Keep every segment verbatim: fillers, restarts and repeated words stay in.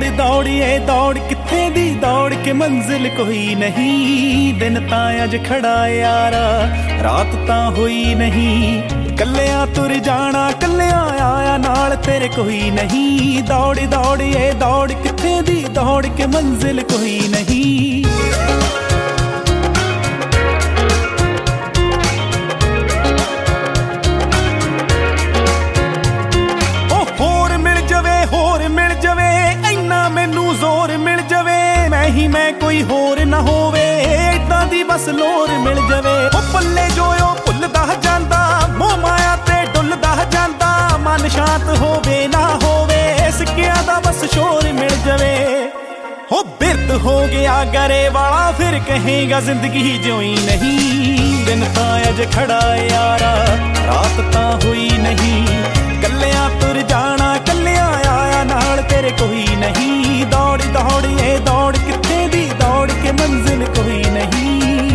दौड़ दौड़िए दौड़ किथे दी दौड़ के मंजिल कोई नहीं। दिन तां अज खड़ा यारा रात तां होई नहीं। कल्लियां तुर जाना कल्लियां आया नाल तेरे कोई नहीं। दौड़ दौड़िए दौड़ किथे दी दौड़ के मंजिल कोई नहीं। जोर मिल जावे मैं ही मैं कोई होर ना होवे इदां दी बस लोर मिल जावे। ओ पल्ले जो भुलदा जांदा मोह माया ते डुलदा जांदा। मन शांत होवे ना होवे सिक्कियां दा बस शोर मिल जावे। हो बिरत हो गया गरे वाला फिर कहेगा जिंदगी जोई नहीं। दिन तां अज खड़ा यारा रात तां हुई नहीं। कल्लियां तुर जाना कल्लियां आया नाल तेरे कोई नहीं। दौड़ दौड़िए दौड़ किथे दी दौड़ के मंजिल कोई नहीं।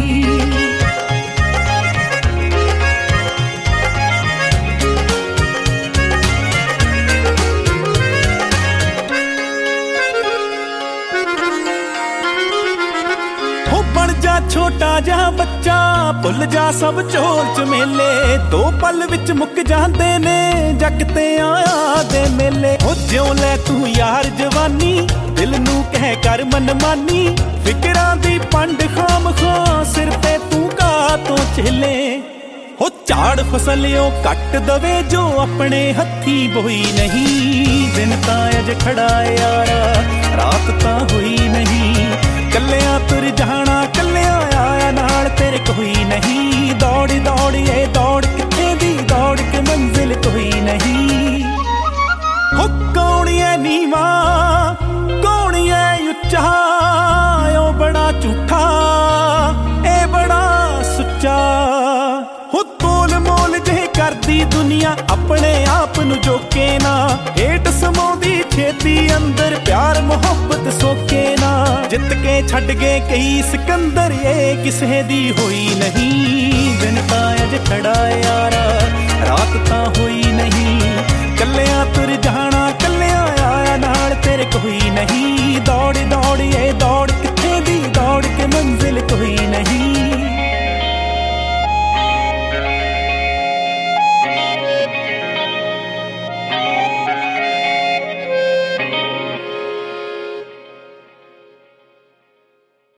हो बन जा छोटा जा बच्चा भुल जा सब चोल चमेले। दो पल विच मुक जांदे ने जग ते आया दे मेले। हो ज्यों लै तू यार जवानी दिल नू कह कर मनमानी। फिकरां दी पंड खाम खां सिर ते तू का तो झेले। हो झाड़ फसलियों कट दवे जो अपने हथी बोई नहीं। दिन तां अज खड़ा यारा रात तां हुई नहीं। कल्लियां तुर जाना कल्लियां आया नाल तेरे कोई नहीं। दौड़ दौड़िए दौड़ किथे दी दौड़ के मंजिल कोई नहीं। हो कौन है नीवा कौन है उच्चा ओ बड़ा झूठा ए बड़ा सुच्चा। हो तोल मोल जे करदी दुनिया अपने आप नू जोके ना। हेट समाउंदी छेती अंदर प्यार मुहब्बत सोके ना। जित के छड़ गए कई सिकंदर ये किसे दी होई नहीं। दिन तां अज खड़ा यारा रात तां हुई नहीं। कल्लियां तुर जाना कल्लियां आया नाल तेरे कोई नहीं। दौड़ दौड़िए दौड़ किथे दी दौड़